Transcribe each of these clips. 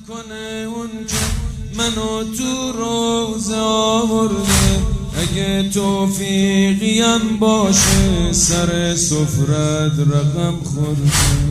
کنه اون که منو تو روزه آورده. اگه توفیقیم باشه سر سفرت رقم خورده.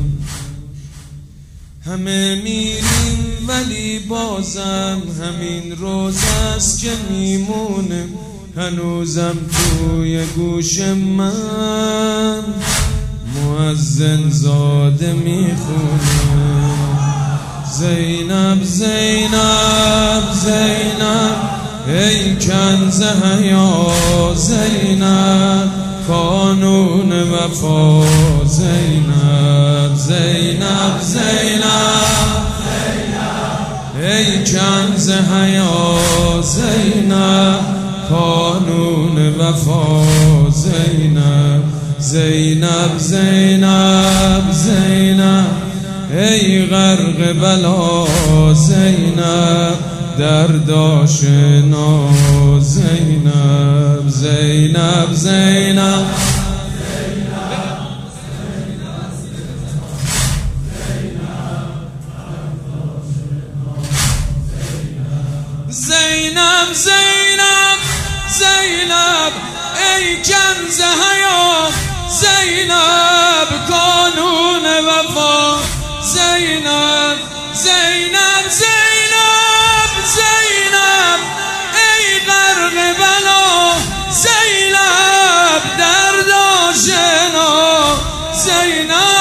همه میریم ولی بازم همین روز است که میمونه. هنوزم توی گوش من مؤذن زاده میخونه. زینب زینب زینب ای کنز حیا، زینب قانون وفا، زینب زینب زینب ای کنز حیا، زینب قانون وفا، زینب زینب زینب زینب ای غرق بلا، زینب درد آشنا، زینب زینب زینب زینب زینب زینب ای کنز حیا، زینب قانون وفا، زینب زینب زینب زینب ای غرق بلا، زینب درد آشنا، زینب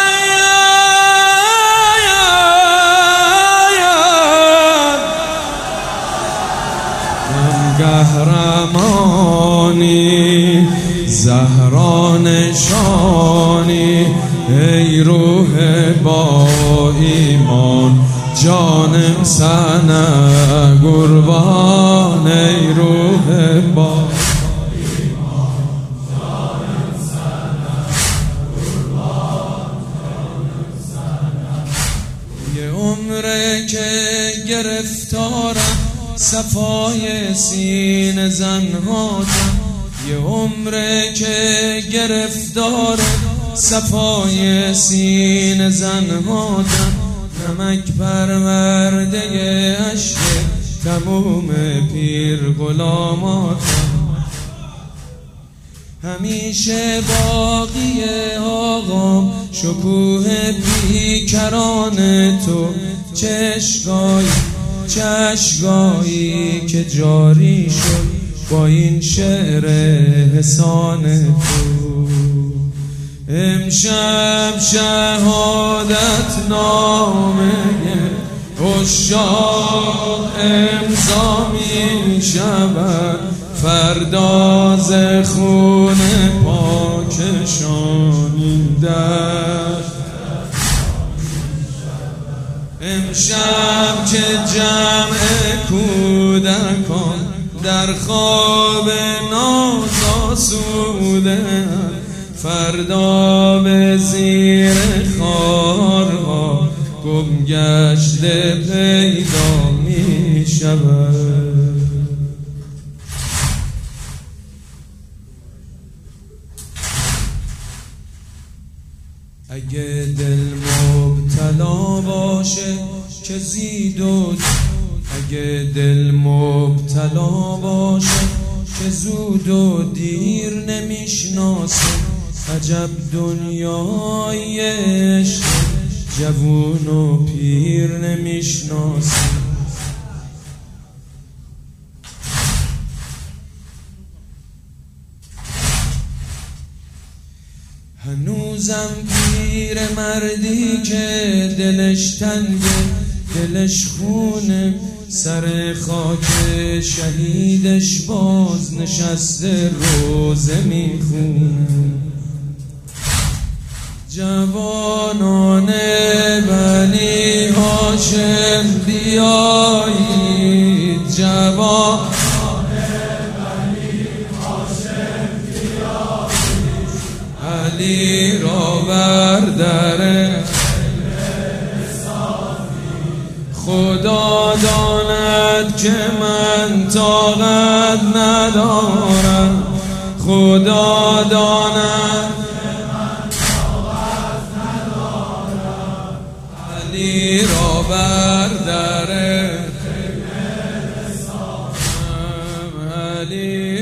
قهرمانی زهرا نشانی، ای روح با ایمان جانم سنه قربان، ای روح با ایمان جانم سنه قربان، جانم سنه. یه عمره که گرفتارم صفای سینه زنهاتم، یه عمره که گرفتارم صفای سینه زنهاتم، نمک پرورده عشق تموم پیر غلاماتم. همیشه باقی آقام شکوه بیکران تو، چشگاهی که جاری شد با این شعر حسان تو. امشب شهادت نامه عشاق امضا می شود، فردا ز خون پاکشان این دشت. امشب که جمع کودکان در خواب ناز آسوده، فردا به زیر خارها گم گشته پیدا می شود. اگه دل مبتلا باشه که زید و اگه دل مبتلا باشه که زود و دیر نمیشناسه، عجب دنیای عشق جوون و پیر نمیشناسه. هنوزم پیر مردی که دلش تنگه، دلش خونه، سر خاک شهیدش باز نشسته روزه میخونه. جوانان بنی هاشم بیایید، جوانان بنی هاشم بیایید، علی را برداره خدا داند که من طاقت ندارم، خدا داند که من طاقت ندارم، علی را بردار ولی